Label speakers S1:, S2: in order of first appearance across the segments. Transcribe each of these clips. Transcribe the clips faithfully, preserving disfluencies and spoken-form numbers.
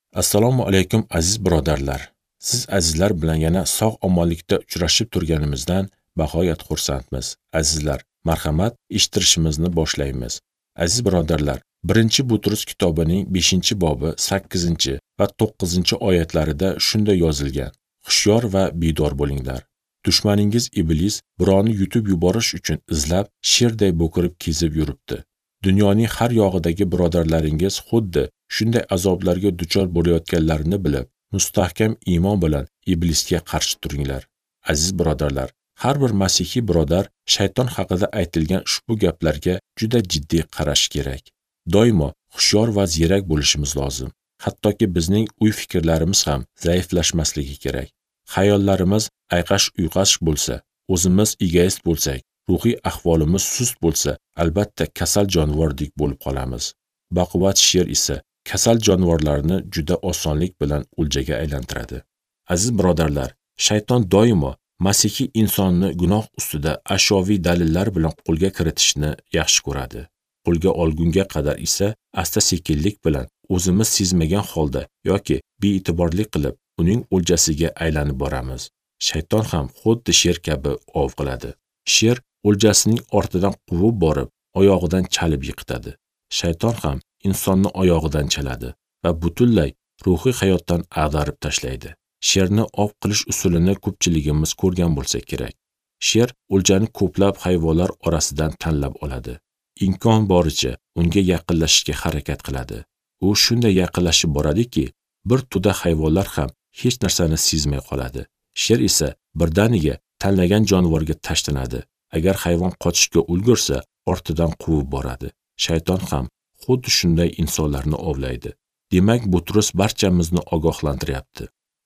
S1: Assalomu alaykum aziz birodarlar. Siz azizlar bilan yana sog'-omonlikda uchrashib turganimizdan bag'oyat xursandmiz. Azizlar, marhamat, eshittirishimizni boshlaymiz. Aziz birodarlar, birinchi Butrus kitobining beshinchi bobi sakkizinchi va to'qqizinchi oyatlarida shunday yozilgan: Hushyor va bedor bo'linglar. Dushmaningiz iblis birovni yutib yuborish uchun izlab, sherday bo'kirib kezib yuribdi. Dunyoning har yog'idagi birodarlaringiz xuddi shunday azoblarga duchor bo'layotganlarini bilib, mustahkam iymon bilan iblisga qarshi turinglar. Aziz birodarlar, har bir masihiy birodar shayton haqida aytilgan ushbu gaplarga juda jiddiy qarash kerak. Doimo hushyor va ziyrak bo'lishimiz lozim. Hattoki bizning uy fikrlarimiz ham zaiflashmasligi kerak. Xayollarimiz ayqash-uyqash bo'lsa, o'zimiz egoist bo'lsak, ruhiy ahvolimiz sust bo'lsa, albatta kasal jonivordek bo'lib qolamiz. Baquvvat sher esa kasal jonivorlarni juda osonlik bilan o'ljaga aylantiradi. Aziz birodarlar, shayton doimo masihiy insonni gunoh ustida ashyoviy dalillar bilan qo'lga kiritishni yaxshi ko'radi. Qo'lga olgunga qadar esa asta-sekinlik bilan o'zimiz sezmagan holda yoki bee'tiborlik qilib uning o'ljasiga aylanib boramiz. Shayton ham xuddi sher kabi ov qiladi. Sher o'ljasining ortidan quvib borib, oyog'idan chalib yiqitadi. Shayton ham insonni oyog'idan chaladi va butunlay ruhiy hayotdan ag'darib tashlaydi. Sherni ov qilish usulini ko'pchiligimiz ko'rgan bo'lsa kerak. Sher o'ljani ko'plab hayvonlar orasidan tanlab oladi. Imkon boricha unga yaqinlashishga harakat qiladi. U shunday yaqinlashib boradiki, bir to'da hayvonlar ham hech narsani sezmay qoladi. Sher esa birdaniga tanlagan jonivorga tashlanadi. Agar hayvon qochishga ulgursa, ortidan quvib boradi. Shayton ham xuddi shunday insonlarni ovlaydi. Demak, Butrus barchamizni ogohlantiryapti.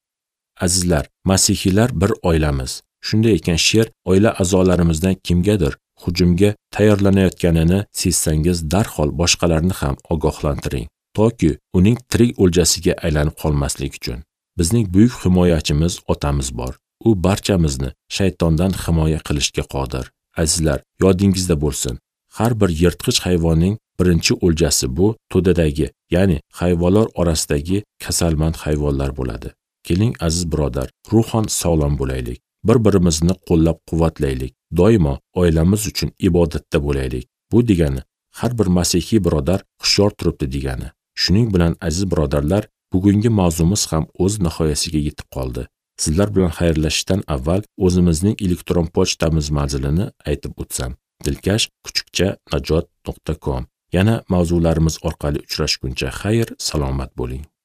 S1: Azizlar, masihiylar bir oilamiz. Shunday ekan, sher oila a'zolarimizdan kimgadir hujumga tayyorlanayotganini sezsangiz, darhol boshqalarni ham ogohlantiring, toki uning tirik o'ljasiga aylanib qolmaslik uchun. Bizning buyuk himoyachimiz otamiz bor. U barchamizni shaytondan himoya qilishga qodir. Azizlar, yodingizda bo'lsin. Har bir yirtqich hayvonning birinchi o'ljasi bu to'dadagi, ya'ni hayvonlar orasidagi kasalmand hayvonlar bo'ladi. Keling aziz birodar, ruhan sog'lom bo'laylik. Bir-birimizni qo'llab-quvvatlaylik. Doimo oilamiz uchun ibodatda bo'laylik. Bu degani har bir masihiy birodar hushyor turibdi degani. Shuning bilan aziz birodarlar, bugungi mavzumiz ham o'z nihoyasiga yetib qoldi. Sizlar bilan xayrlashishdan avval o'zimizning elektron pochtamiz manzilini aytib o'tsam: dilkash kuchukcha najot nuqta com. Yana mavzularimiz orqali uchrashguncha xayr, salomat bo'ling.